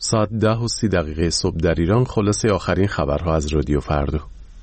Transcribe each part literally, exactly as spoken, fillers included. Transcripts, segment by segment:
ساعت ده و سی دقیقه صبح در ایران. خلاصه آخرین خبرها از رادیو فردا.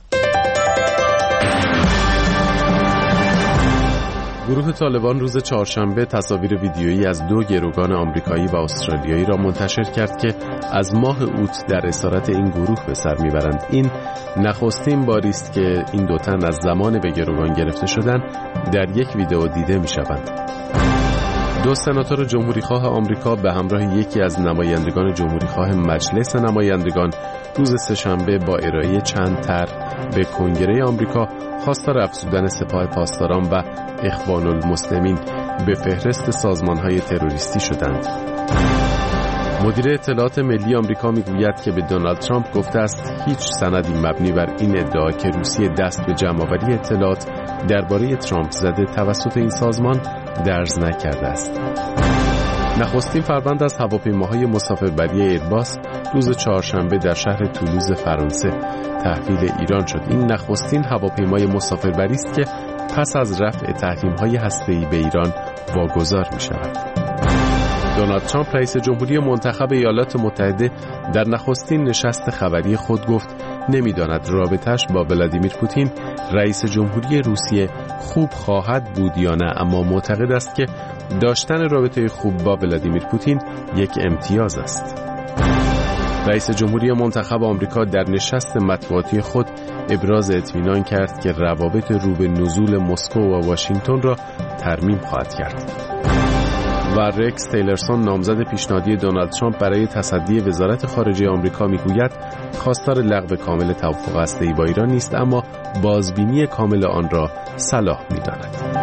گروه طالبان روز چهارشنبه تصاویر ویدیویی از دو گروگان آمریکایی و استرالیایی را منتشر کرد که از ماه اوت در اسارت این گروه به سر میبرند. این نخستین باری است که این دو تن از زمان به گروگان گرفته شدن در یک ویدئو دیده میشوند. دو سناتور جمهوریخواه آمریکا به همراه یکی از نمایندگان جمهوریخواه مجلس نمایندگان روز سه‌شنبه با ارائه چند طرح به کنگره آمریکا خواستار افزودن سپاه پاسداران و اخوان المسلمین به فهرست سازمان‌های تروریستی شدند. مدیر اطلاعات ملی آمریکا میگوید که به دونالد ترامپ گفته است هیچ سندی مبنی بر این ادعا که روسیه دست به جمع‌آوری اطلاعات درباره ترامپ زده توسط این سازمان درز نکرده است. نخستین فروند از هواپیماهای مسافربری ایرباس روز چهارشنبه در شهر تولوز فرانسه تحویل ایران شد. این نخستین هواپیمای مسافربری است که پس از رفع تحریم‌های هسته‌ای به ایران واگذار می‌شود. دونالد ترامپ رئیس جمهوری منتخب ایالات متحده در نخستین نشست خبری خود گفت نمی‌داند رابطه‌اش با ولادیمیر پوتین رئیس جمهوری روسیه خوب خواهد بود یا نه، اما معتقد است که داشتن رابطه خوب با ولادیمیر پوتین یک امتیاز است. رئیس جمهوری منتخب آمریکا در نشست مطبوعاتی خود ابراز اطمینان کرد که روابط رو به نزول مسکو و واشنگتن را ترمیم خواهد کرد. و رکس تیلرسون نامزد پیشنهادی دونالد ترامپ برای تصدی وزارت خارجه آمریکا میگوید خواستار لغو کامل توافق هسته‌ای با ایران نیست، اما بازبینی کامل آن را صلاح می‌داند.